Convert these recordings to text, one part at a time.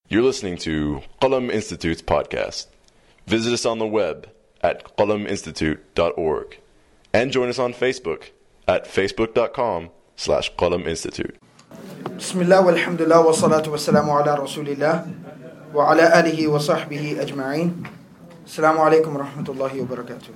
You're listening to Qalam Institute's podcast. Visit us on the web at qalaminstitute.org and join us on Facebook at facebook.com/Qalam Institute. Bismillah walhamdulillah wa salatu wa salamu ala rasulillah wa ala alihi wa sahbihi ajma'in. Assalamu alaikum wa rahmatullahi wa barakatuh.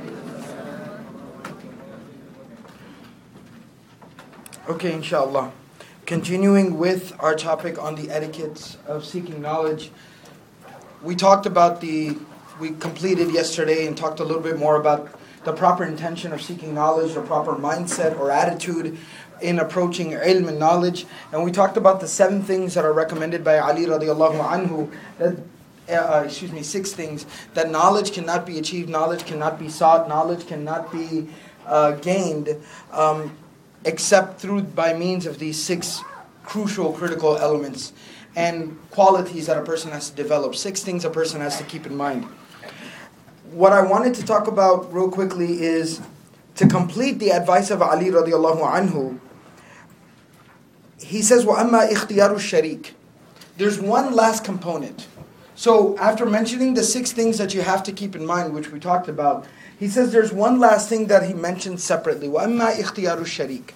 Okay, inshallah. Continuing with our topic on the etiquettes of seeking knowledge. We completed yesterday and talked a little bit more about the proper intention of seeking knowledge, the proper mindset or attitude in approaching ilm and knowledge. And we talked about the 7 things that are recommended by Ali radiallahu anhu, that 6 things, that knowledge cannot be achieved, knowledge cannot be sought, knowledge cannot be gained, except by means of these 6 crucial, critical elements and qualities that a person has to develop. 6 things a person has to keep in mind. What I wanted to talk about real quickly is to complete the advice of Ali radiallahu anhu. He says, وَأَمَّا إِخْتِيَارُ الشَّرِيكِ. There's one last component. So after mentioning the 6 things that you have to keep in mind, which we talked about, he says there's one last thing that he mentions separately. وَأَمَّا إِخْتِيَارُ الشَّرِيكِ.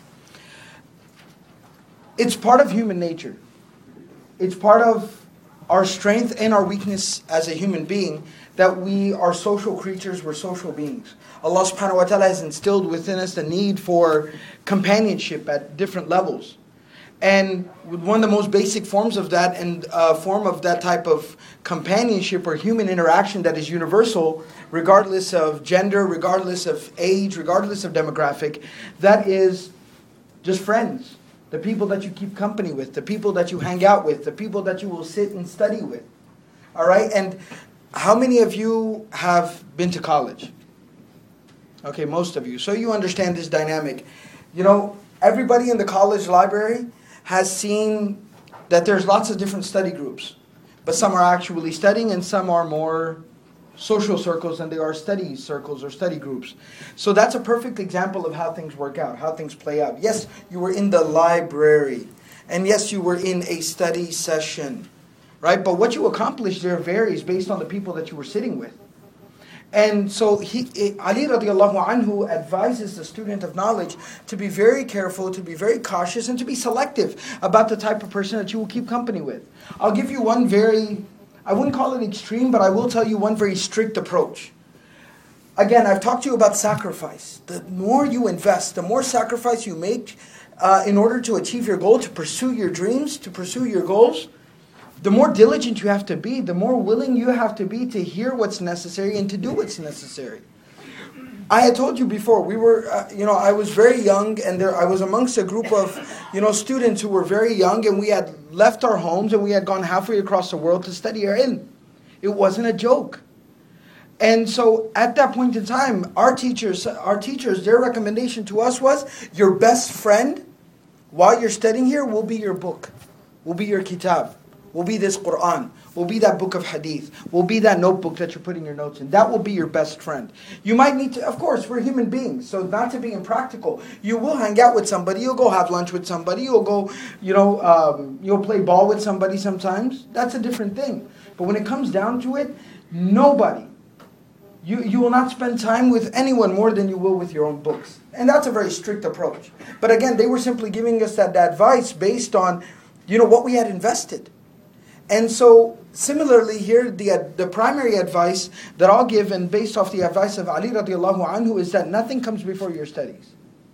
It's part of human nature. It's part of our strength and our weakness as a human being that we are social creatures, we're social beings. Allah subhanahu wa ta'ala has instilled within us the need for companionship at different levels. And one of the most basic forms of that, and a form of that type of companionship or human interaction that is universal, regardless of gender, regardless of age, regardless of demographic, that is just friends. The people that you keep company with, the people that you hang out with, the people that you will sit and study with. All right? And how many of you have been to college? Okay, most of you. So you understand this dynamic. You know, everybody in the college library has seen that there's lots of different study groups. But some are actually studying and some are more social circles than they are study circles or study groups. So that's a perfect example of how things work out, how things play out. Yes, you were in the library. And yes, you were in a study session. Right? But what you accomplished there varies based on the people that you were sitting with. And so Ali radiallahu anhu advises the student of knowledge to be very careful, to be very cautious, and to be selective about the type of person that you will keep company with. I'll give you one I wouldn't call it extreme, but I will tell you one very strict approach. Again, I've talked to you about sacrifice. The more you invest, the more sacrifice you make in order to achieve your goal, to pursue your dreams, to pursue your goals, the more diligent you have to be, the more willing you have to be to hear what's necessary and to do what's necessary. I had told you before, I was very young, and I was amongst a group of, students who were very young, and we had left our homes and we had gone halfway across the world to study our ilm. It wasn't a joke. And so at that point in time, our teachers, their recommendation to us was, your best friend while you're studying here will be your book, will be your kitab, will be this Quran, will be that book of hadith, will be that notebook that you're putting your notes in. That will be your best friend. You might need to, of course, we're human beings, so not to be impractical. You will hang out with somebody, you'll go have lunch with somebody, you'll go, you'll play ball with somebody sometimes. That's a different thing. But when it comes down to it, nobody, you will not spend time with anyone more than you will with your own books. And that's a very strict approach. But again, they were simply giving us that advice based on, what we had invested. And so, similarly here, the primary advice that I'll give, and based off the advice of Ali radiallahu anhu, is that nothing comes before your studies.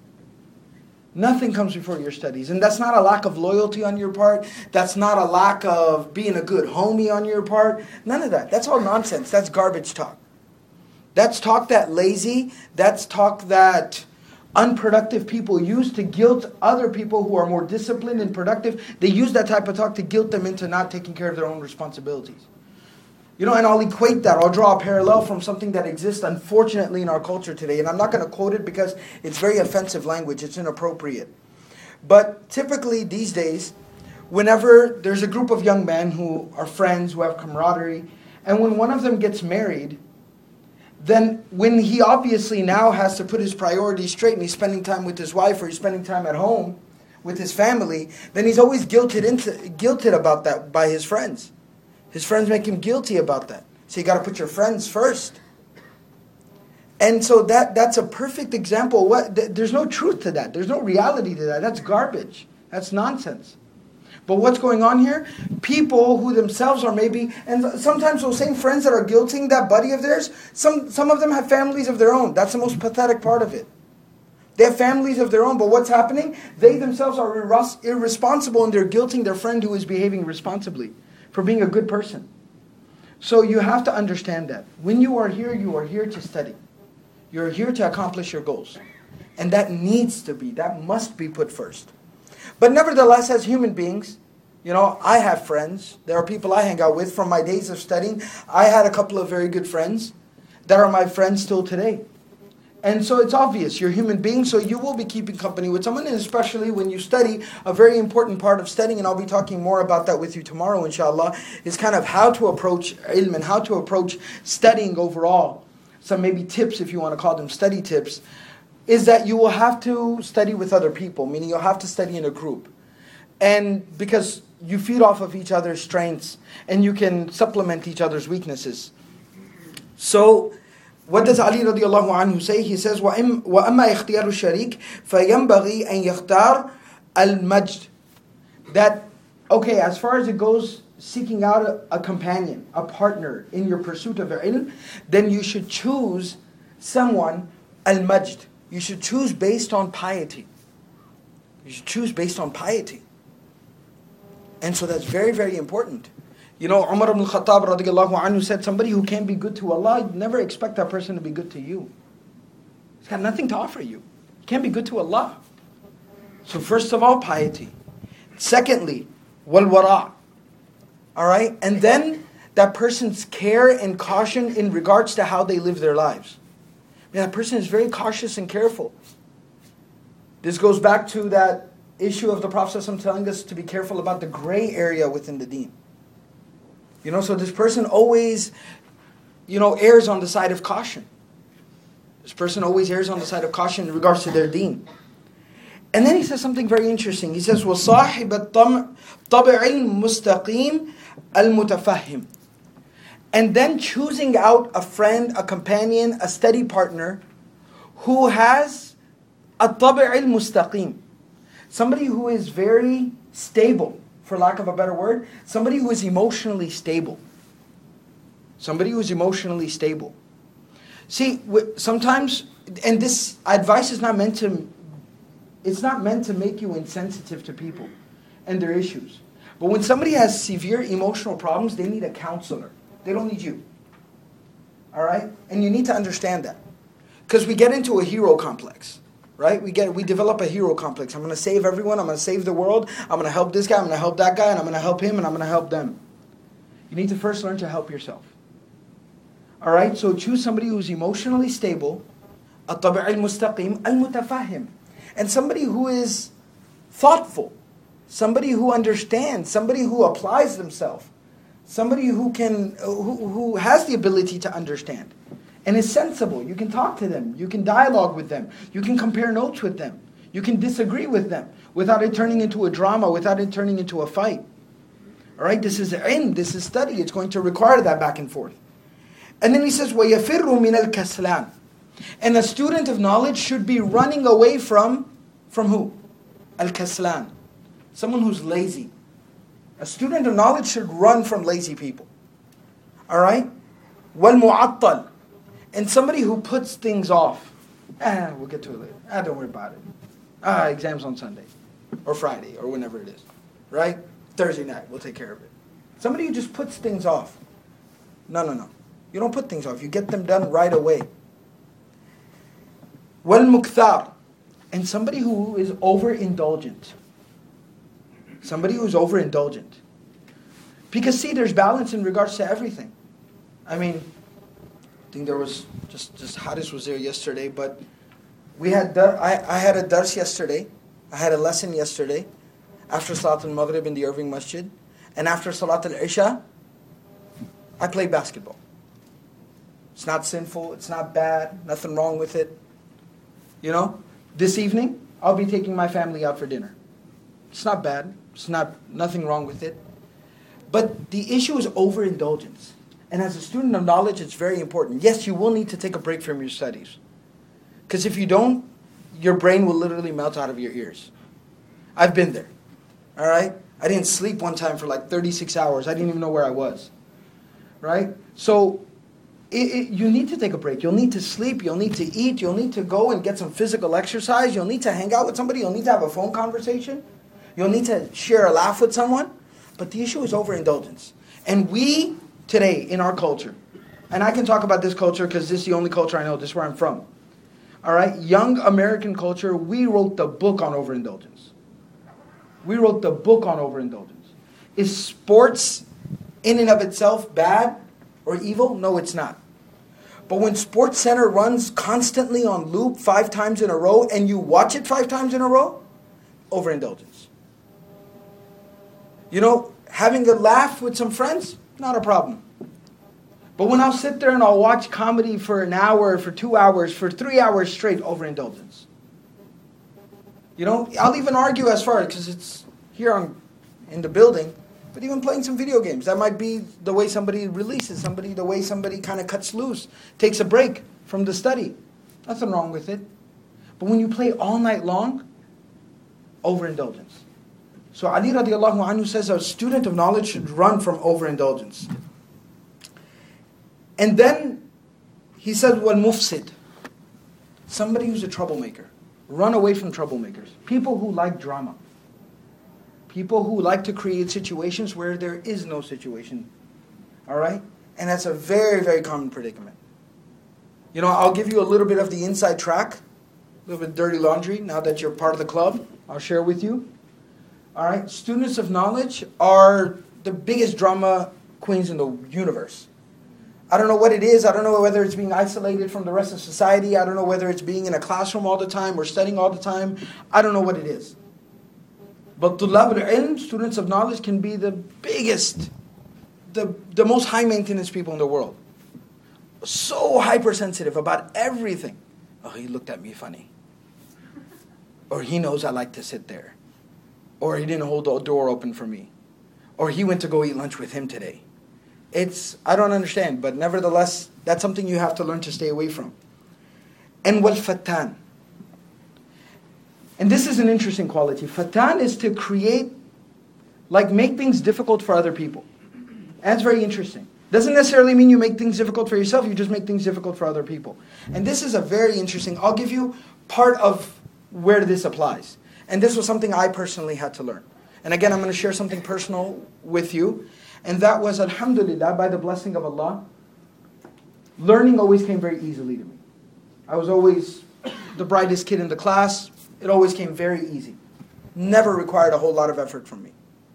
Nothing comes before your studies. And that's not a lack of loyalty on your part. That's not a lack of being a good homie on your part. None of that. That's all nonsense. That's garbage talk. That's talk that lazy. That's talk that unproductive people use to guilt other people who are more disciplined and productive. They use that type of talk to guilt them into not taking care of their own responsibilities. And I'll equate that. I'll draw a parallel from something that exists, unfortunately, in our culture today. And I'm not going to quote it because it's very offensive language. It's inappropriate. But typically these days, whenever there's a group of young men who are friends, who have camaraderie, and when one of them gets married, then when he obviously now has to put his priorities straight and he's spending time with his wife or he's spending time at home with his family, then he's always guilted about that by his friends. His friends make him guilty about that. So you got to put your friends first. And so that's a perfect example. There's no truth to that. There's no reality to that. That's garbage. That's nonsense. But what's going on here? People who themselves are maybe, and sometimes those same friends that are guilting that buddy of theirs, some of them have families of their own. That's the most pathetic part of it. They have families of their own, but what's happening? They themselves are irresponsible and they're guilting their friend who is behaving responsibly for being a good person. So you have to understand that. When you are here to study. You're here to accomplish your goals. And that must be put first. But nevertheless, as human beings, I have friends. There are people I hang out with from my days of studying. I had a couple of very good friends that are my friends still today. And so it's obvious, you're human beings, so you will be keeping company with someone, and especially when you study, a very important part of studying, and I'll be talking more about that with you tomorrow, inshallah, is kind of how to approach ilm and how to approach studying overall. Some maybe tips, if you want to call them study tips, is that you will have to study with other people, meaning you'll have to study in a group. And because you feed off of each other's strengths, and you can supplement each other's weaknesses. So, what does Ali radiallahu anhu say? He says, وَأَمَّا اِخْتِيَارُ الشَّرِيكِ فَيَنْبَغِي أَنْ يَخْتَارَ الْمَجْدِ. That, okay, as far as it goes, seeking out a companion, a partner in your pursuit of ilm, then you should choose someone, al-majd. You should choose based on piety. You should choose based on piety. And so that's very, very important. Umar ibn al-Khattab radiallahu anhu said, somebody who can't be good to Allah, never expect that person to be good to you. He's got nothing to offer you. He can't be good to Allah. So first of all, piety. Secondly, wal-wara'. Alright? And then that person's care and caution in regards to how they live their lives. That person is very cautious and careful. This goes back to that issue of the Prophet ﷺ telling us to be careful about the gray area within the deen. So this person always, errs on the side of caution. This person always errs on the side of caution in regards to their deen. And then he says something very interesting. He says, وَصَاحِبَ الطَّبْعِ الْمُسْتَقِيمِ الْمُتَفَهِّمِ. And then choosing out a friend, a companion, a study partner who has a طَبْعِ الْمُسْتَقِيمِ. Somebody who is very stable, for lack of a better word. Somebody who is emotionally stable. Somebody who is emotionally stable. See, sometimes, and this advice is not meant to, it's not meant to make you insensitive to people and their issues. But when somebody has severe emotional problems, they need a counselor. They don't need you. Alright? And you need to understand that. Because we get into a hero complex. Right? We develop a hero complex. I'm going to save everyone. I'm going to save the world. I'm going to help this guy. I'm going to help that guy. And I'm going to help him. And I'm going to help them. You need to first learn to help yourself. Alright? So choose somebody who's emotionally stable. الطبع المستقيم المتفهم. And somebody who is thoughtful. Somebody who understands. Somebody who applies themselves. Somebody who has the ability to understand. And is sensible. You can talk to them. You can dialogue with them. You can compare notes with them. You can disagree with them without it turning into a drama, without it turning into a fight. Alright, this is ilm, this is study. It's going to require that back and forth. And then he says, وَيَفِرُّ مِنَ الْكَسْلَانِ. And a student of knowledge should be running away from who? Al-kaslan. Someone who's lazy. A student of knowledge should run from lazy people. Alright? وَالْمُعَطَّلِ. And somebody who puts things off. We'll get to it later. Don't worry about it. Exams on Sunday. Or Friday. Or whenever it is. Right? Thursday night. We'll take care of it. Somebody who just puts things off. No. You don't put things off. You get them done right away. وَالْمُكْثَارِ. And somebody who is overindulgent. Somebody who's overindulgent. Because see, there's balance in regards to everything. I think there was just Haris was there yesterday, but I had a dars yesterday. I had a lesson yesterday after Salat al-Maghrib in the Irving Masjid, and after Salat al-Isha, I played basketball. It's not sinful. It's not bad. Nothing wrong with it. This evening I'll be taking my family out for dinner. It's not bad. It's nothing wrong with it. But the issue is overindulgence. And as a student of knowledge, it's very important. Yes, you will need to take a break from your studies. Because if you don't, your brain will literally melt out of your ears. I've been there. All right? I didn't sleep one time for like 36 hours. I didn't even know where I was. Right? So you need to take a break. You'll need to sleep. You'll need to eat. You'll need to go and get some physical exercise. You'll need to hang out with somebody. You'll need to have a phone conversation. You'll need to share a laugh with someone. But the issue is overindulgence. And we, today, in our culture, and I can talk about this culture because this is the only culture I know. This is where I'm from. All right? Young American culture, we wrote the book on overindulgence. We wrote the book on overindulgence. Is sports in and of itself bad or evil? No, it's not. But when Sports Center runs constantly on loop 5 times in a row and you watch it 5 times in a row, overindulgence. You know, having a laugh with some friends, not a problem. But when I'll sit there and I'll watch comedy for an hour, for 2 hours, for 3 hours straight, overindulgence. You know, I'll even argue as far, because it's here in the building, but even playing some video games. That might be the way somebody releases, the way somebody kind of cuts loose, takes a break from the study. Nothing wrong with it. But when you play all night long, overindulgence. So Ali radiallahu anhu says a student of knowledge should run from overindulgence. And then he said, wal mufsid. Somebody who's a troublemaker. Run away from troublemakers. People who like drama. People who like to create situations where there is no situation. All right? And that's a very, very common predicament. You know, I'll give you a little bit of the inside track. A little bit of dirty laundry. Now that you're part of the club, I'll share with you. All right? Students of knowledge are the biggest drama queens in the universe. I don't know what it is. I don't know whether it's being isolated from the rest of society. I don't know whether it's being in a classroom all the time or studying all the time. I don't know what it is. But tulab al-ilm, students of knowledge, can be the biggest, the most high maintenance people in the world. So hypersensitive about everything. Oh, he looked at me funny. Or he knows I like to sit there. Or he didn't hold the door open for me. Or he went to go eat lunch with him today. I don't understand, but nevertheless, that's something you have to learn to stay away from. And wal fattan. And this is an interesting quality. Fattan is to create, make things difficult for other people. That's very interesting. Doesn't necessarily mean you make things difficult for yourself, you just make things difficult for other people. And this is a very interesting, I'll give you part of where this applies. And this was something I personally had to learn. And again, I'm going to share something personal with you. And that was, alhamdulillah, by the blessing of Allah, learning always came very easily to me. I was always the brightest kid in the class. It always came very easy. Never required a whole lot of effort from me.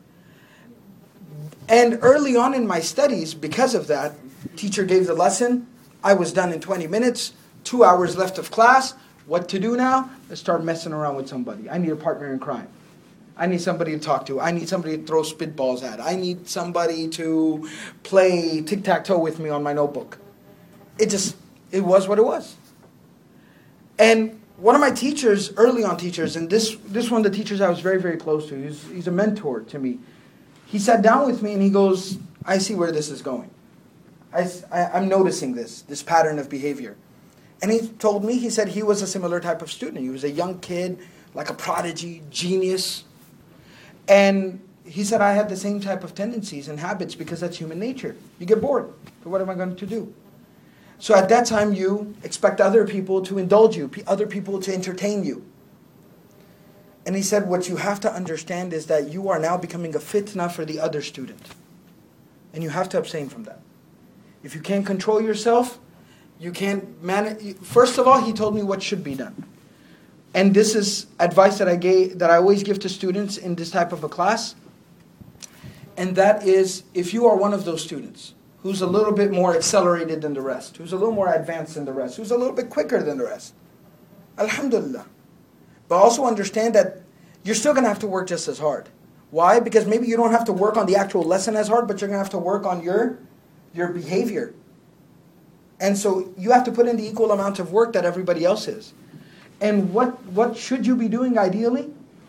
And early on in my studies, because of that, teacher gave the lesson. I was done in 20 minutes, 2 hours left of class. What to do now? Let's start messing around with somebody. I need a partner in crime. I need somebody to talk to. I need somebody to throw spitballs at. I need somebody to play tic-tac-toe with me on my notebook. It was what it was. And one of my teachers, early on teachers, and this one of the teachers I was very, very close to, he's a mentor to me. He sat down with me and he goes, I see where this is going. I'm noticing this pattern of behavior. And he told me, he said he was a similar type of student. He was a young kid, like a prodigy, genius. And he said, I had the same type of tendencies and habits because that's human nature. You get bored. So what am I going to do? So at that time, you expect other people to indulge you, other people to entertain you. And he said, what you have to understand is that you are now becoming a fitna for the other student. And you have to abstain from that. If you can't control yourself, you can't manage. First of all, he told me what should be done. And this is advice that I always give to students in this type of a class. And that is, if you are one of those students who's a little bit more accelerated than the rest, who's a little more advanced than the rest, who's a little bit quicker than the rest, alhamdulillah. But also understand that you're still going to have to work just as hard. Why? Because maybe you don't have to work on the actual lesson as hard, but you're going to have to work on your behavior. And so you have to put in the equal amount of work that everybody else is. And what should you be doing ideally?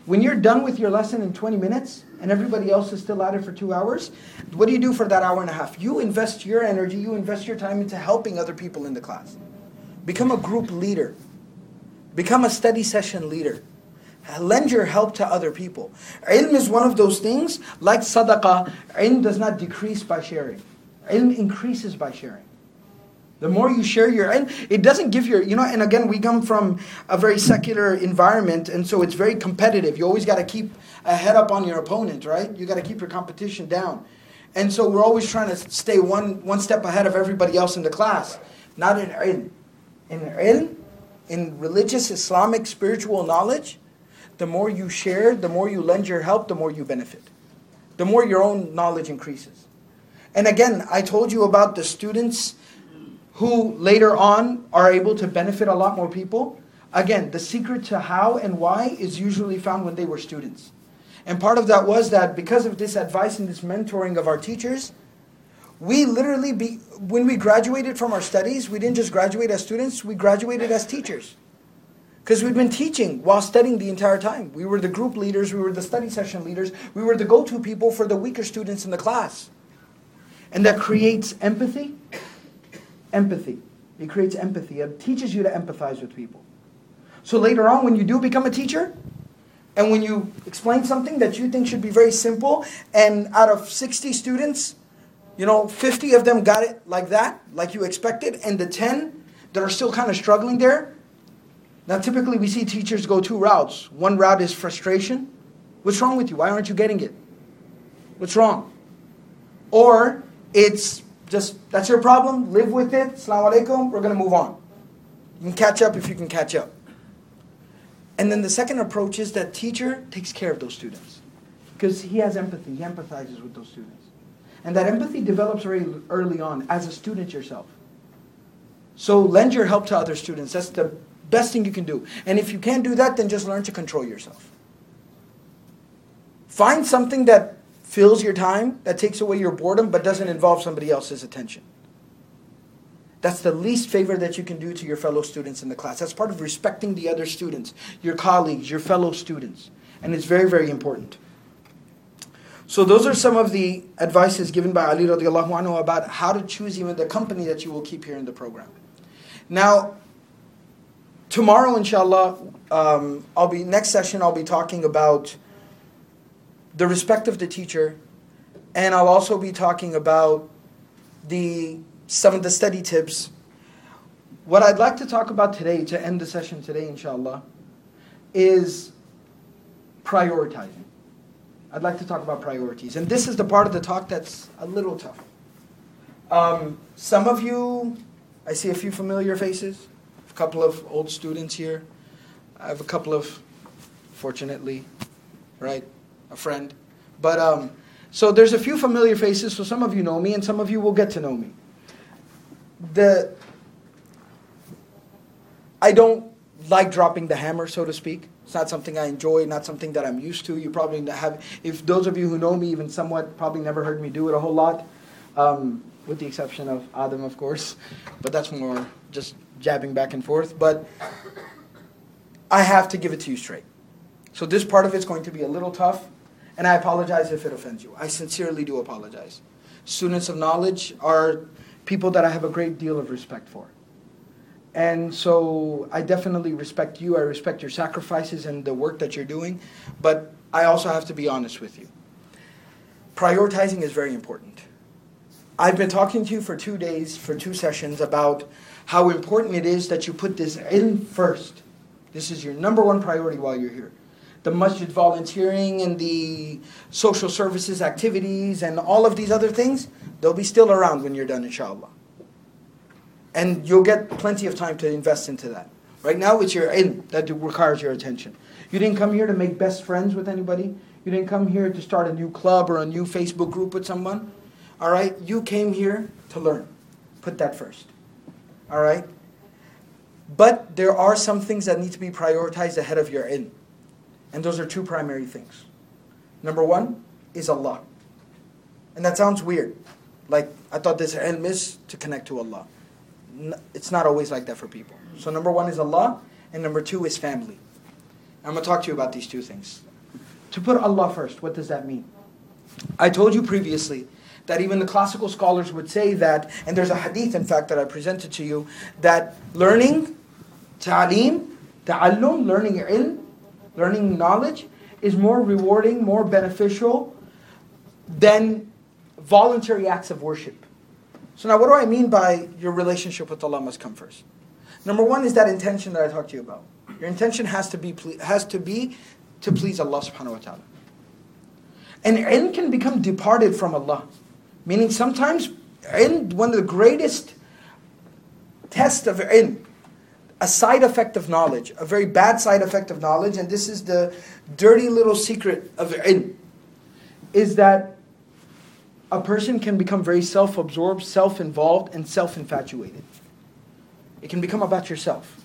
When you're done with your lesson in 20 minutes and everybody else is still at it for 2 hours, what do you do for that hour and a half? You invest your energy, you invest your time into helping other people in the class. Become a group leader. Become a study session leader. Lend your help to other people. Ilm is one of those things, like sadaqah, ilm does not decrease by sharing. Ilm increases by sharing. The more you share your ilm, it doesn't give your, and again, we come from a very secular environment, and so it's very competitive. You always got to keep a head up on your opponent, right? You got to keep your competition down. And so we're always trying to stay one step ahead of everybody else in the class. Not in ilm. In ilm, in religious, Islamic, spiritual knowledge, the more you share, the more you lend your help, the more you benefit. The more your own knowledge increases. And again, I told you about the students who later on are able to benefit a lot more people. Again, the secret to how and why is usually found when they were students. And part of that was that because of this advice and this mentoring of our teachers, we literally, when we graduated from our studies, we didn't just graduate as students, we graduated as teachers. Because we'd been teaching while studying the entire time. We were the group leaders, we were the study session leaders, we were the go-to people for the weaker students in the class. And that creates empathy. Empathy. It creates empathy. It teaches you to empathize with people. So later on, when you do become a teacher, and when you explain something that you think should be very simple, and out of 60 students, 50 of them got it like that, like you expected, and the 10 that are still kind of struggling there. Now typically we see teachers go two routes. One route is frustration. What's wrong with you? Why aren't you getting it? What's wrong? Or it's just, that's your problem, live with it, Assalamu alaikum, we're going to move on. You can catch up if you can catch up. And then the second approach is that teacher takes care of those students. Because he has empathy, he empathizes with those students. And that empathy develops very early on as a student yourself. So lend your help to other students. That's the best thing you can do. And if you can't do that, then just learn to control yourself. Find something that fills your time, that takes away your boredom, but doesn't involve somebody else's attention. That's the least favor that you can do to your fellow students in the class. That's part of respecting the other students, your colleagues, your fellow students. And it's very, very important. So those are some of the advices given by Ali radiallahu anhu about how to choose even the company that you will keep here in the program. Now, tomorrow, inshallah, next session I'll be talking about the respect of the teacher, and I'll also be talking about some of the study tips. What I'd like to talk about today, to end the session today, inshallah, is prioritizing. I'd like to talk about priorities. And this is the part of the talk that's a little tough. Some of you, I see a few familiar faces, a couple of old students here. I have a couple of, fortunately, right, a friend. But so there's a few familiar faces, so some of you know me and some of you will get to know me. I don't like dropping the hammer, so to speak. It's not something I enjoy, not something that I'm used to. You probably have, if those of you who know me even somewhat, probably never heard me do it a whole lot, with the exception of Adam, of course. But that's more just jabbing back and forth. But I have to give it to you straight. So this part of it's going to be a little tough, and I apologize if it offends you. I sincerely do apologize. Students of knowledge are people that I have a great deal of respect for. And so I definitely respect you. I respect your sacrifices and the work that you're doing. But I also have to be honest with you. Prioritizing is very important. I've been talking to you for 2 days, for 2 sessions, about how important it is that you put this in first. This is your number one priority while you're here. The masjid volunteering and the social services activities and all of these other things, they'll be still around when you're done, inshallah. And you'll get plenty of time to invest into that. Right now, it's your ilm that requires your attention. You didn't come here to make best friends with anybody. You didn't come here to start a new club or a new Facebook group with someone. All right? You came here to learn. Put that first. All right? But there are some things that need to be prioritized ahead of your ilm. And those are 2 primary things. Number 1 is Allah. And that sounds weird. Like, I thought this ilm is to connect to Allah. It's not always like that for people. So number 1 is Allah, and number 2 is family. I'm going to talk to you about these 2 things. To put Allah first, what does that mean? I told you previously that even the classical scholars would say that, and there's a hadith in fact that I presented to you, that learning, ta'aleem, ta'allum, learning ilm, learning knowledge, is more rewarding, more beneficial than voluntary acts of worship. So now what do I mean by your relationship with Allah must come first? Number one is that intention that I talked to you about. Your intention has to be to please Allah subhanahu wa ta'ala. And ilm can become departed from Allah. Meaning sometimes ilm, one of the greatest tests of ilm, a side effect of knowledge, a very bad side effect of knowledge, and this is the dirty little secret of ilm, is that a person can become very self-absorbed, self-involved, and self-infatuated. It can become about yourself.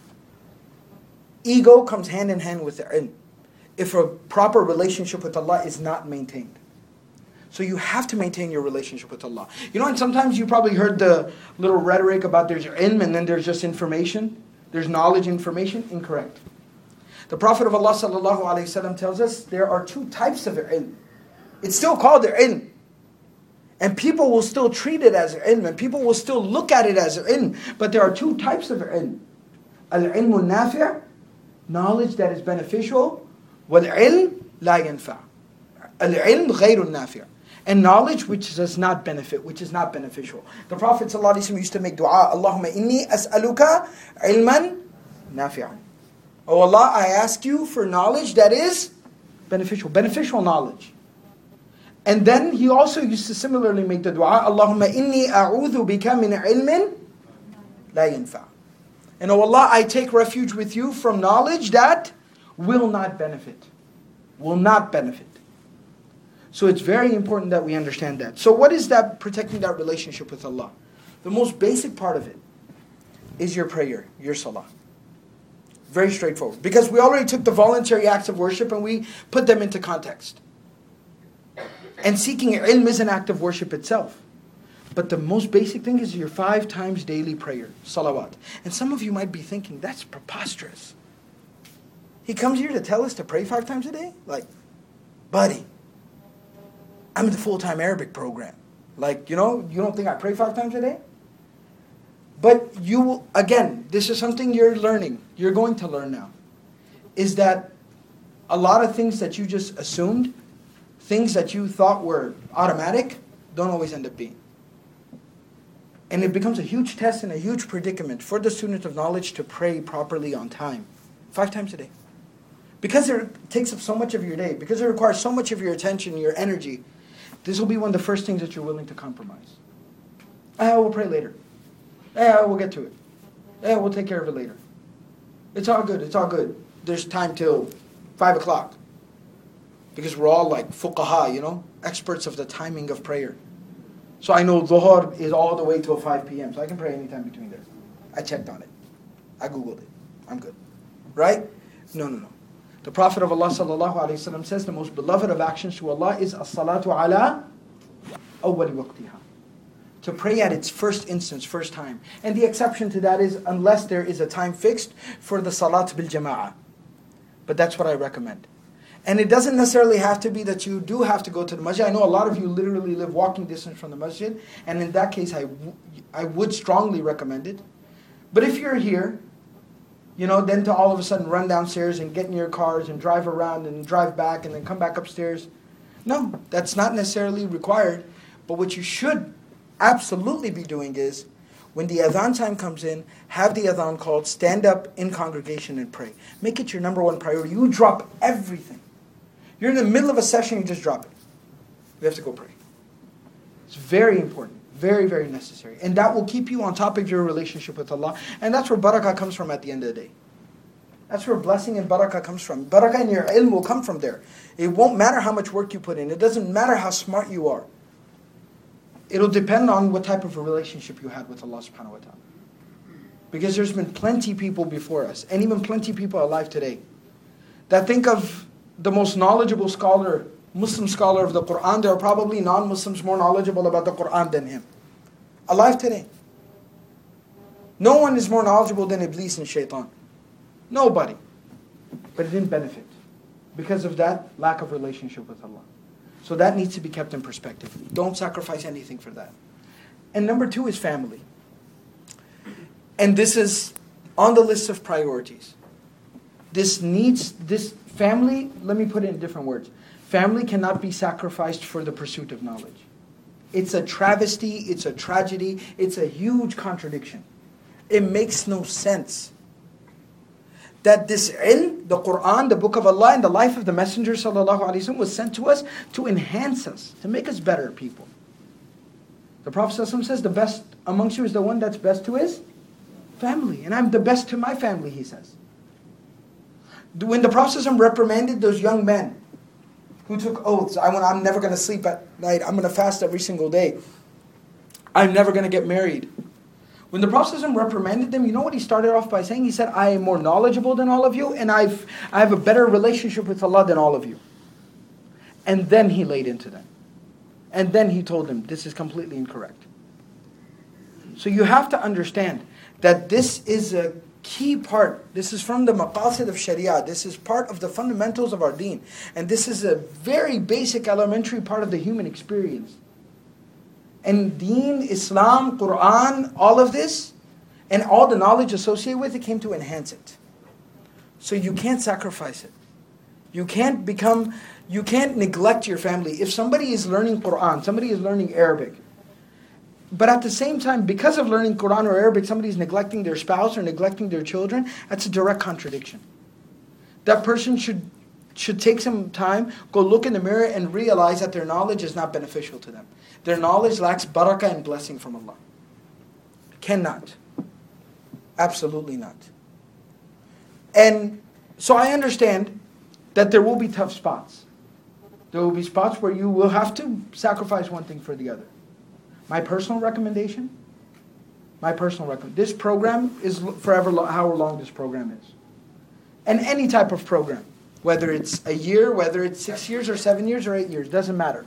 Ego comes hand in hand with the ilm if a proper relationship with Allah is not maintained. So you have to maintain your relationship with Allah. You know, and sometimes you probably heard the little rhetoric about there's ilm and then there's just information. There's knowledge, information. Incorrect. The Prophet of Allah sallallahu alaihi wasallam tells us there are two types of ilm. It's still called ilm. And people will still treat it as ilm, and people will still look at it as ilm. But there are two types of ilm. Al-ilmu nafi', knowledge that is beneficial. Wal-ilm la yanfa'. Al-ilm ghayru nafi'. And knowledge which does not benefit, which is not beneficial. The Prophet ﷺ used to make dua, Allahumma inni as'aluka ilman nafi'an. Oh Allah, I ask you for knowledge that is beneficial knowledge. And then he also used to similarly make the dua, Allahumma inni a'udhu bika min ilmin la yanfa'. And oh Allah, I take refuge with you from knowledge that will not benefit. Will not benefit. So it's very important that we understand that. So what is that, protecting that relationship with Allah? The most basic part of it is your prayer, your salah. Very straightforward. Because we already took the voluntary acts of worship and we put them into context. And seeking ilm is an act of worship itself. But the most basic thing is your 5 times daily prayer, salawat. And some of you might be thinking, that's preposterous. He comes here to tell us to pray 5 times a day? Like, buddy, I'm in the full-time Arabic program. Like, you don't think I pray 5 times a day? But again, this is something you're learning. You're going to learn now. Is that a lot of things that you just assumed, things that you thought were automatic, don't always end up being. And it becomes a huge test and a huge predicament for the student of knowledge to pray properly on time. 5 times a day. Because it takes up so much of your day, because it requires so much of your attention, your energy, this will be one of the first things that you're willing to compromise. We'll pray later. We'll get to it. We'll take care of it later. It's all good, it's all good. There's time till 5 o'clock. Because we're all like fuqaha, experts of the timing of prayer. So I know Dhuhr is all the way till 5 p.m. So I can pray anytime between there. I checked on it. I Googled it. I'm good. Right? No. The Prophet of Allah sallallahu alaihi wasallam says the most beloved of actions to Allah is as-salatu ala awwali waqtiha. To pray at its first instance, first time. And the exception to that is unless there is a time fixed for the salat bil jama'ah. But that's what I recommend. And it doesn't necessarily have to be that you do have to go to the masjid. I know a lot of you literally live walking distance from the masjid. And in that case, I would strongly recommend it. But if you're here, then to all of a sudden run downstairs and get in your cars and drive around and drive back and then come back upstairs. No, that's not necessarily required. But what you should absolutely be doing is, when the adhan time comes in, have the adhan called, stand up in congregation and pray. Make it your number one priority. You drop everything. You're in the middle of a session, you just drop it. You have to go pray. It's very important. Very, very necessary. And that will keep you on top of your relationship with Allah. And that's where barakah comes from at the end of the day. That's where blessing and barakah comes from. Barakah in your ilm will come from there. It won't matter how much work you put in. It doesn't matter how smart you are. It'll depend on what type of a relationship you had with Allah subhanahu wa ta'ala. Because there's been plenty people before us, and even plenty people alive today, that think of the most knowledgeable scholar, Muslim scholar of the Quran. There are probably non-Muslims more knowledgeable about the Quran than him. Alive today. No one is more knowledgeable than Iblis and Shaitan. Nobody. But it didn't benefit. because of that lack of relationship with Allah. So that needs to be kept in perspective. Don't sacrifice anything for that. And number 2 is family. And this is on the list of priorities. This family, let me put it in different words. Family cannot be sacrificed for the pursuit of knowledge. It's a travesty, it's a tragedy, it's a huge contradiction. It makes no sense that this ilm, the Quran, the Book of Allah, and the life of the Messenger ﷺ was sent to us to enhance us, to make us better people. The Prophet ﷺ says, the best amongst you is the one that's best to his family. And I'm the best to my family, he says. When the Prophet ﷺ reprimanded those young men who took oaths, I'm never going to sleep at night, I'm going to fast every single day, I'm never going to get married. When the Prophet ﷺ reprimanded them, you know what he started off by saying? He said, I am more knowledgeable than all of you, and I have a better relationship with Allah than all of you. And then he laid into them. And then he told them, this is completely incorrect. So you have to understand that this is a key part. This is from the maqasid of Sharia. This is part of the fundamentals of our deen. And this is a very basic, elementary part of the human experience. And deen, Islam, Quran, all of this, and all the knowledge associated with it came to enhance it. So you can't sacrifice it. You can't neglect your family. If somebody is learning Quran, somebody is learning Arabic, but at the same time, because of learning Quran or Arabic, somebody is neglecting their spouse or neglecting their children, that's a direct contradiction. That person should take some time, go look in the mirror and realize that their knowledge is not beneficial to them. Their knowledge lacks barakah and blessing from Allah. Cannot. Absolutely not. And so I understand that there will be tough spots. There will be spots where you will have to sacrifice one thing for the other. My personal recommendation, this program is forever, however long this program is. And any type of program, whether it's a year, whether it's 6 years or 7 years or 8 years, doesn't matter.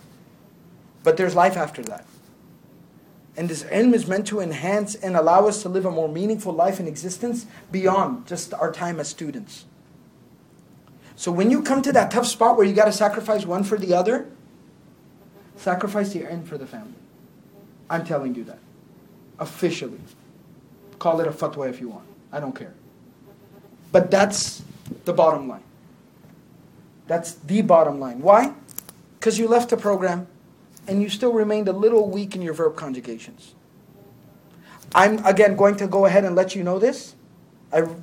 But there's life after that. And this ilm is meant to enhance and allow us to live a more meaningful life in existence beyond just our time as students. So when you come to that tough spot where you got to sacrifice one for the other, sacrifice your ilm for the family. I'm telling you that. Officially. Call it a fatwa if you want. I don't care. But that's the bottom line. That's the bottom line. Why? Because you left the program and you still remained a little weak in your verb conjugations. I'm, again, going to go ahead and let you know this. I'm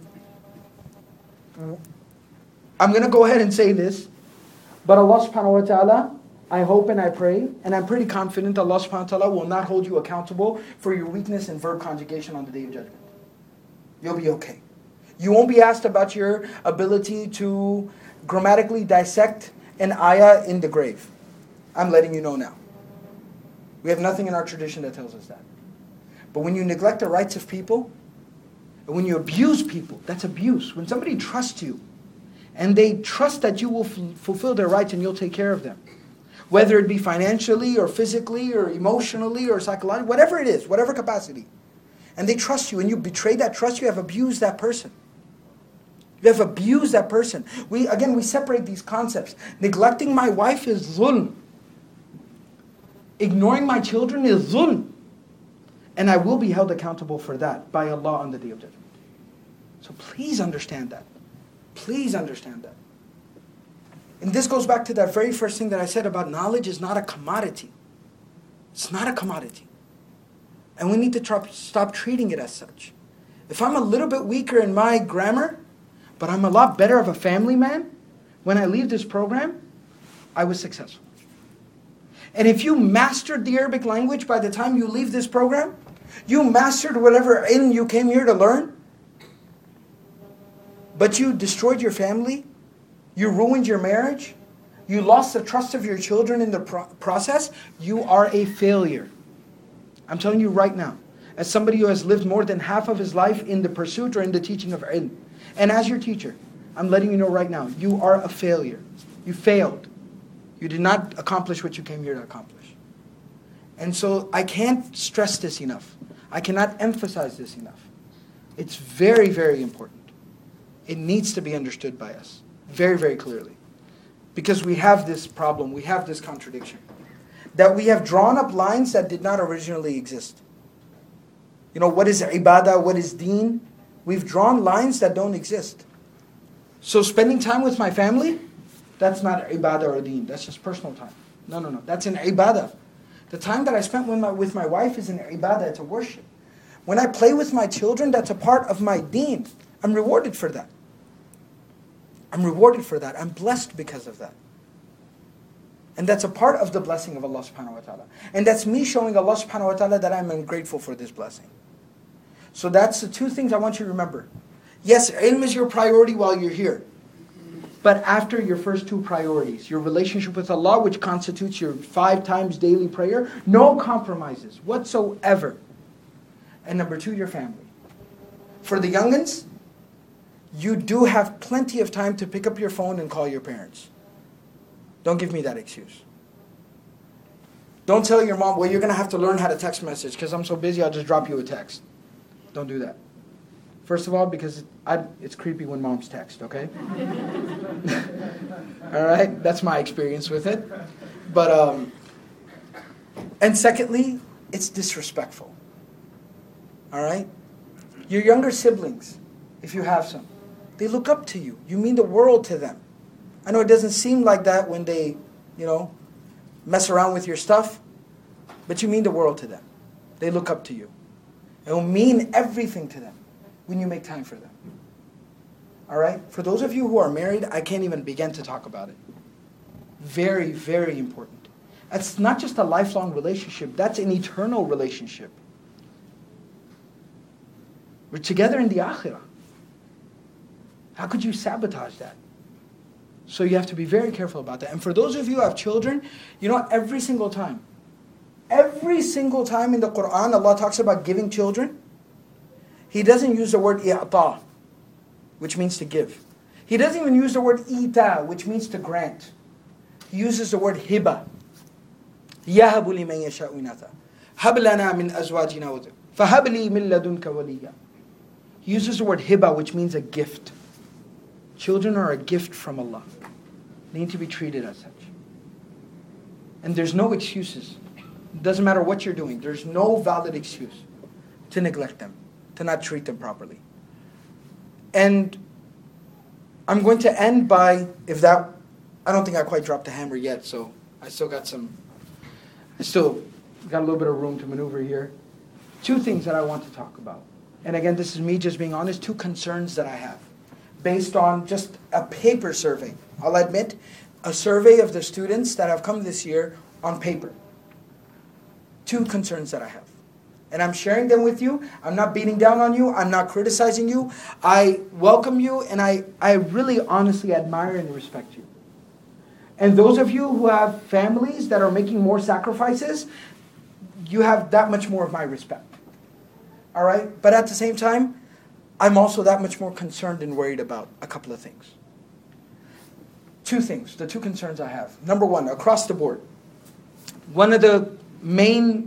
going to go ahead and say this. But Allah subhanahu wa ta'ala, I hope and I pray, and I'm pretty confident Allah subhanahu wa ta'ala will not hold you accountable for your weakness in verb conjugation on the Day of Judgment. You'll be okay. You won't be asked about your ability to grammatically dissect an ayah in the grave. I'm letting you know now. We have nothing in our tradition that tells us that. But when you neglect the rights of people, and when you abuse people, that's abuse. When somebody trusts you, and they trust that you will fulfill their rights and you'll take care of them, whether it be financially or physically or emotionally or psychologically, whatever it is, whatever capacity, and they trust you and you betray that trust, you have abused that person. You have abused that person. We separate these concepts. Neglecting my wife is zulm. Ignoring my children is zulm. And I will be held accountable for that by Allah on the Day of Judgment. So please understand that. Please understand that. And this goes back to that very first thing that I said about knowledge is not a commodity. It's not a commodity. And we need to stop treating it as such. If I'm a little bit weaker in my grammar, but I'm a lot better of a family man, when I leave this program, I was successful. And if you mastered the Arabic language by the time you leave this program, you mastered whatever ilm you came here to learn, but you destroyed your family, you ruined your marriage, you lost the trust of your children in the process, you are a failure. I'm telling you right now, as somebody who has lived more than half of his life in the pursuit or in the teaching of ilm, and as your teacher, I'm letting you know right now, you are a failure. You failed. You did not accomplish what you came here to accomplish. And so I can't stress this enough. I cannot emphasize this enough. It's very, very important. It needs to be understood by us very, very clearly. Because we have this problem, we have this contradiction. That we have drawn up lines that did not originally exist. You know, what is ibadah, what is deen? We've drawn lines that don't exist. So spending time with my family, that's not ibadah or deen, that's just personal time. No, that's an ibadah. The time that I spent with my wife is an ibadah, it's a worship. When I play with my children, that's a part of my deen. I'm rewarded for that. I'm rewarded for that. I'm blessed because of that. And that's a part of the blessing of Allah subhanahu wa ta'ala. And that's me showing Allah subhanahu wa ta'ala that I'm ungrateful for this blessing. So that's the two things I want you to remember. Yes, ilm is your priority while you're here. But after your first two priorities, your relationship with Allah, which constitutes your 5 times daily prayer, no compromises whatsoever. And number 2, your family. For the youngins, you do have plenty of time to pick up your phone and call your parents. Don't give me that excuse. Don't tell your mom, well, you're going to have to learn how to text message because I'm so busy, I'll just drop you a text. Don't do that. First of all, because it's creepy when moms text, okay? All right? That's my experience with it. But, and secondly, it's disrespectful. All right? Your younger siblings, if you have some, they look up to you. You mean the world to them. I know it doesn't seem like that when they, mess around with your stuff, but you mean the world to them. They look up to you. It will mean everything to them when you make time for them. All right? For those of you who are married, I can't even begin to talk about it. Very, very important. That's not just a lifelong relationship. That's an eternal relationship. We're together in the akhirah. How could you sabotage that? So you have to be very careful about that. And for those of you who have children, every single time in the Quran, Allah talks about giving children. He doesn't use the word i'ta, which means to give. He doesn't even use the word ita, which means to grant. He uses the word hiba. يَهَبُ لِمَنْ يَشَاءُ إِنَاثًا هَبْ لَنَا مِنْ أَزْوَاجِنَا فَهَبْ لِي مِنْ لَدُنْكَ وَلِيًّا. He uses the word hiba, which means a gift. Children are a gift from Allah. They need to be treated as such. And there's no excuses. It doesn't matter what you're doing. There's no valid excuse to neglect them, to not treat them properly. And I'm going to end by, I don't think I quite dropped the hammer yet, so I still got a little bit of room to maneuver here. 2 things that I want to talk about. And again, this is me just being honest, 2 concerns that I have. Based on just a paper survey. I'll admit, a survey of the students that have come this year on paper. 2 concerns that I have. And I'm sharing them with you. I'm not beating down on you. I'm not criticizing you. I welcome you and I really honestly admire and respect you. And those of you who have families that are making more sacrifices, you have that much more of my respect. All right? But at the same time, I'm also that much more concerned and worried about a couple of things. 2 things, the 2 concerns I have. Number 1, across the board. One of the main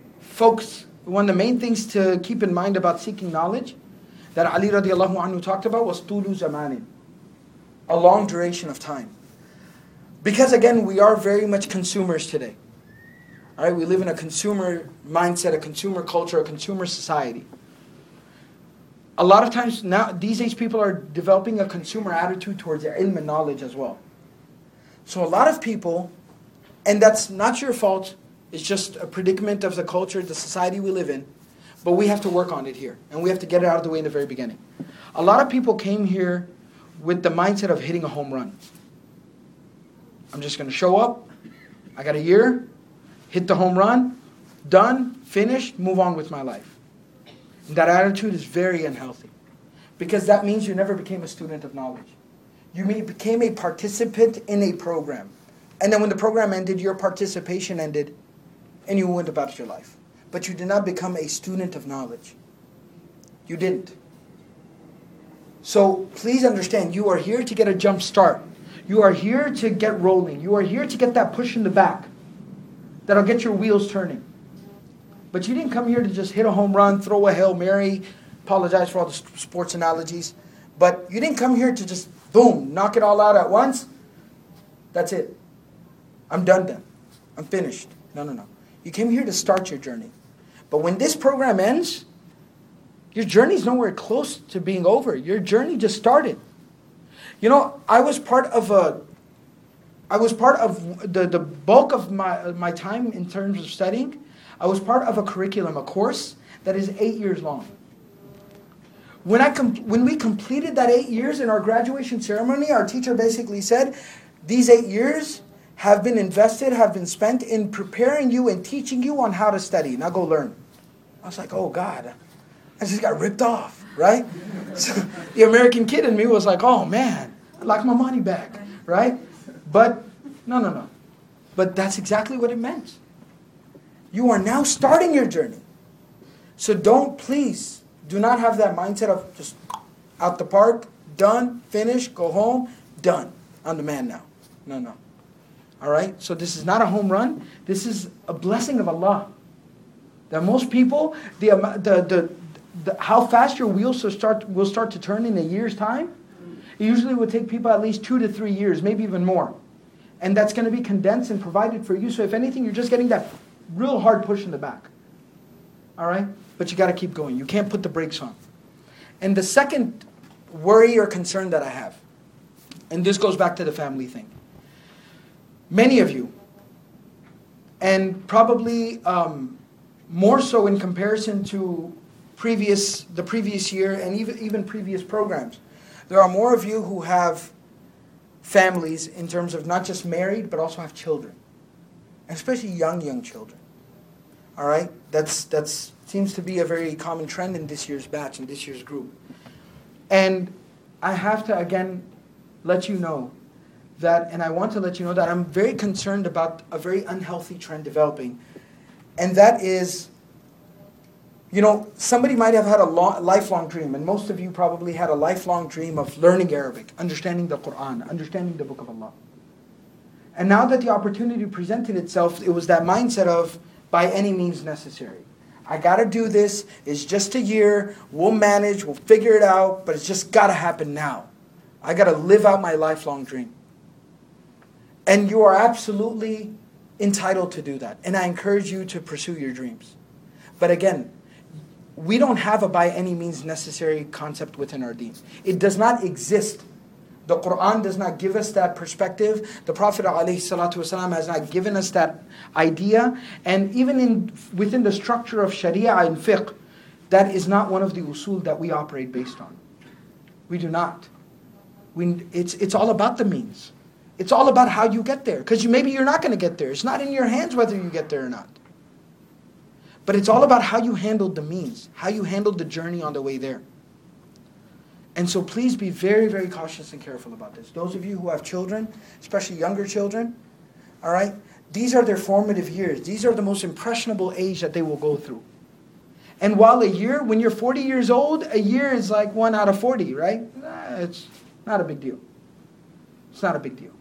things to keep in mind about seeking knowledge that Ali radiallahu anhu talked about was tulu zamanin, a long duration of time. Because again, we are very much consumers today. All right, we live in a consumer mindset, a consumer culture, a consumer society. A lot of times now, these days, people are developing a consumer attitude towards their ilm and knowledge as well. So a lot of people, and that's not your fault, it's just a predicament of the culture, the society we live in, but we have to work on it here, and we have to get it out of the way in the very beginning. A lot of people came here with the mindset of hitting a home run. I'm just going to show up, I got a year, hit the home run, done, finished, move on with my life. And that attitude is very unhealthy. Because that means you never became a student of knowledge. You became a participant in a program. And then when the program ended, your participation ended, and you went about your life. But you did not become a student of knowledge. You didn't. So please understand, you are here to get a jump start. You are here to get rolling. You are here to get that push in the back that'll get your wheels turning. But you didn't come here to just hit a home run, throw a Hail Mary, apologize for all the sports analogies, but you didn't come here to just, boom, knock it all out at once That's it. I'm done then. I'm finished. No. You came here to start your journey. But when this program ends, your journey's nowhere close to being over. Your journey just started. You know, I was part of the bulk of my time in terms of studying. I was part of a curriculum, a course that is 8 years long. When we completed that 8 years in our graduation ceremony, our teacher basically said, these 8 years have been invested, have been spent in preparing you and teaching you on how to study. Now go learn. I was like, oh God, I just got ripped off, right? So the American kid in me was like, oh man, I'd like my money back, right? But no. But that's exactly what it meant. You are now starting your journey. So please, do not have that mindset of just out the park, done, finished, go home, done. I'm the man now. No. All right? So this is not a home run. This is a blessing of Allah. That most people, how fast your wheels will start to turn in a year's time, it usually will take people at least 2 to 3 years, maybe even more. And that's going to be condensed and provided for you. So if anything, you're just getting that real hard push in the back. All right? But you got to keep going. You can't put the brakes on. And the second worry or concern that I have, and this goes back to the family thing. Many of you, and probably more so in comparison to the previous year and even previous programs, there are more of you who have families in terms of not just married, but also have children. And especially young children. All right? That's seems to be a very common trend in this year's batch, in this year's group. And I have to, again, let you know that, and I want to let you know that I'm very concerned about a very unhealthy trend developing. And that is, you know, somebody might have had a lifelong dream, and most of you probably had a lifelong dream of learning Arabic, understanding the Quran, understanding the Book of Allah. And now that the opportunity presented itself, it was that mindset of, by any means necessary. I got to do this. It's just a year. We'll manage. We'll figure it out. But it's just got to happen now. I got to live out my lifelong dream. And you are absolutely entitled to do that. And I encourage you to pursue your dreams. But again, we don't have a by any means necessary concept within our deen. It does not exist. The Quran does not give us that perspective. The Prophet ﷺ has not given us that idea. And even within the structure of Sharia and fiqh, that is not one of the usul that we operate based on. We do not. It's all about the means. It's all about how you get there. Because maybe you're not going to get there. It's not in your hands whether you get there or not. But it's all about how you handled the means. How you handled the journey on the way there. And so please be very, very cautious and careful about this. Those of you who have children, especially younger children, all right, these are their formative years. These are the most impressionable age that they will go through. And while a year, when you're 40 years old, a year is like 1 out of 40, right? It's not a big deal. It's not a big deal.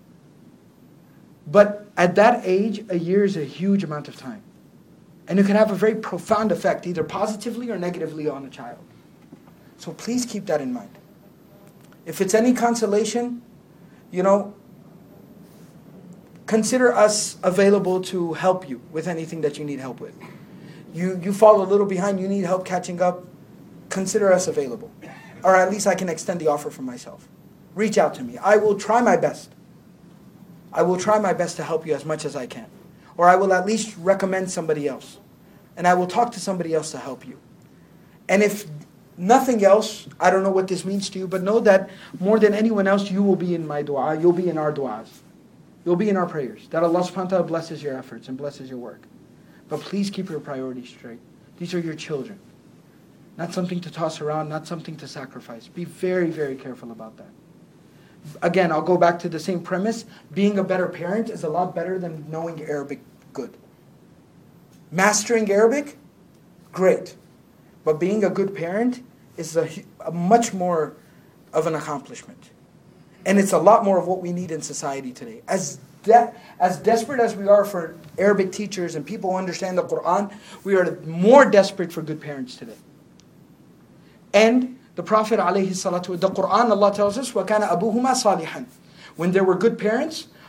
But at that age, a year is a huge amount of time. And it can have a very profound effect, either positively or negatively on a child. So please keep that in mind. If it's any consolation, you know, consider us available to help you with anything that you need help with. You fall a little behind, you need help catching up, consider us available. Or at least I can extend the offer for myself. Reach out to me. I will try my best. I will try my best to help you as much as I can. Or I will at least recommend somebody else. And I will talk to somebody else to help you. And if nothing else, I don't know what this means to you, but know that more than anyone else, you will be in my dua. You'll be in our du'as. You'll be in our prayers. That Allah subhanahu wa ta'ala blesses your efforts and blesses your work. But please keep your priorities straight. These are your children. Not something to toss around, not something to sacrifice. Be very, very careful about that. Again, I'll go back to the same premise. Being a better parent is a lot better than knowing Arabic good. Mastering Arabic, great. But being a good parent is a much more of an accomplishment. And it's a lot more of what we need in society today. As desperate as we are for Arabic teachers and people who understand the Quran, we are more desperate for good parents today. And the Prophet ﷺ, the Quran, Allah tells us, وَكَانَ أَبُوهُمَا صَالِحًا. When there were good parents,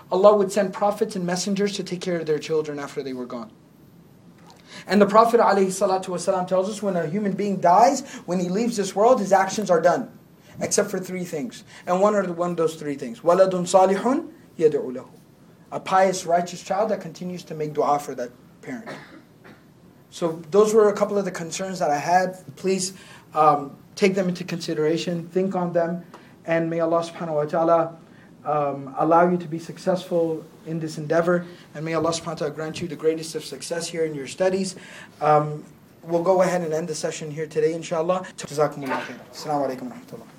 Allah would send prophets and messengers to take care of their children after they were gone. And the Prophet ﷺ tells us when a human being dies, when he leaves this world, his actions are done. Except for three things. And one of those three things. وَلَدٌ صَالِحٌ يَدْعُ لَهُ. A pious, righteous child that continues to make dua for that parent. So those were a couple of the concerns that I had. Please take them into consideration, think on them, and may Allah subhanahu wa ta'ala allow you to be successful in this endeavor, and may Allah subhanahu wa ta'ala grant you the greatest of success here in your studies. We'll go ahead and end the session here today, inshallah. Jazakumullah khair. Assalamu alaikum wa rahmatullah.